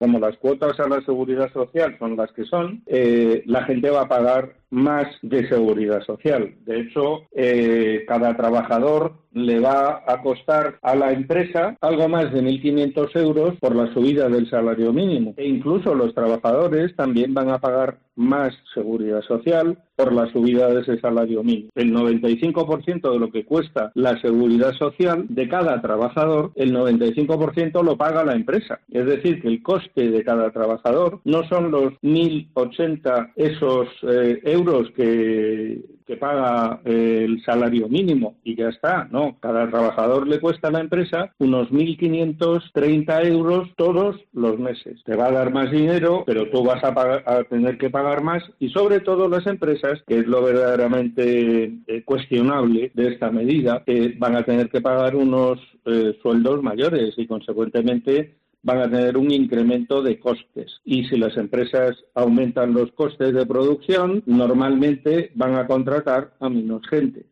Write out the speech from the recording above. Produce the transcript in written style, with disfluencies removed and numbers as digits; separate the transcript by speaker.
Speaker 1: como las cuotas a la seguridad social son las que son, la gente va a pagar más de seguridad social. De hecho, cada trabajador le va a costar a la empresa algo más de 1.500 euros por la subida del salario mínimo. E incluso los trabajadores también van a pagar más seguridad social por la subida de ese salario mínimo. El 95% de lo que cuesta la seguridad social de cada trabajador, el 95% lo paga la empresa. Es decir, que el coste de cada trabajador no son los 1.080 esos euros que paga el salario mínimo y ya está, no, cada trabajador le cuesta a la empresa unos 1.530 euros todos los meses. Te va a dar más dinero, pero tú vas a tener que pagar más, y sobre todo las empresas, que es lo verdaderamente cuestionable de esta medida, van a tener que pagar unos sueldos mayores y consecuentemente van a tener un incremento de costes. Y si las empresas aumentan los costes de producción, normalmente van a contratar a menos gente.